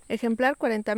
Ejemplar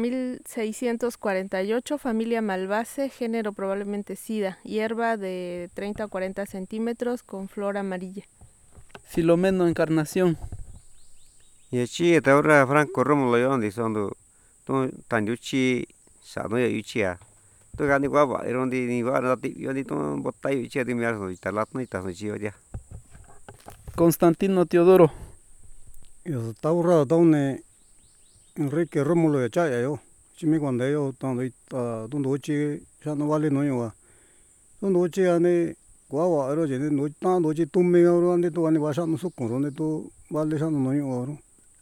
40.648, familia Malvaceae, género probablemente Sida, hierba de 30 a 40 centímetros con flor amarilla. Filomeno Encarnación. Ya chi ta ora Franco Romulo yo ndi sondo to tan yu chi sa no yu chi a to ga ni wa ba ero ndi ni wa na ti yo ni to botai yu chi di mi arso ta lat no ta so chi yo dia. Constantino Teodoro. Yo ta ora ta ne Enrique Rómulo ya cha yo chi mi cuando yo tanto donde chi ya no vale no yo wa donde chi ane kwa wa ero je no ta do chi tum me ro ande to ane wa sa no su ko ro ne to vale sa no yo ro.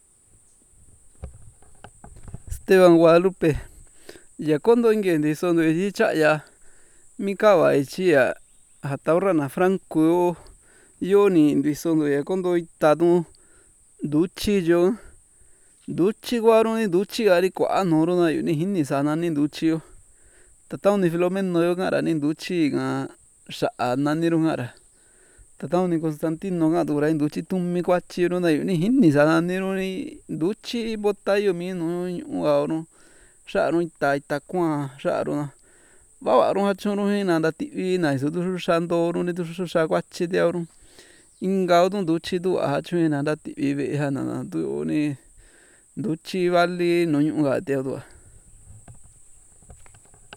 Esteban Guadalupe. Ya kondo ingendi sondo yi chaya mikawa ichia hataurra na Franco yo ni ndi sondo ya kondo itadu duchi yo duchi guaro ni duchi ari kwa noro na yu ni hinni sana ni duchi yo tatao ni Filomeno yo ngara ni duchi nga sha nani ro ngara tatao ni Constantino nga dura ni duchi tummi kwachi ro na yu ni hinni sana ni ro ni duchi botayo mi no ro sha ro ita kwa sha ro na va ro ha choro hina nda ti na iso tu shando ro ni tu sha kwachi de ro inga do duchi du a chuna nda ti ve ha na tu ni duchi vali no yu ga de do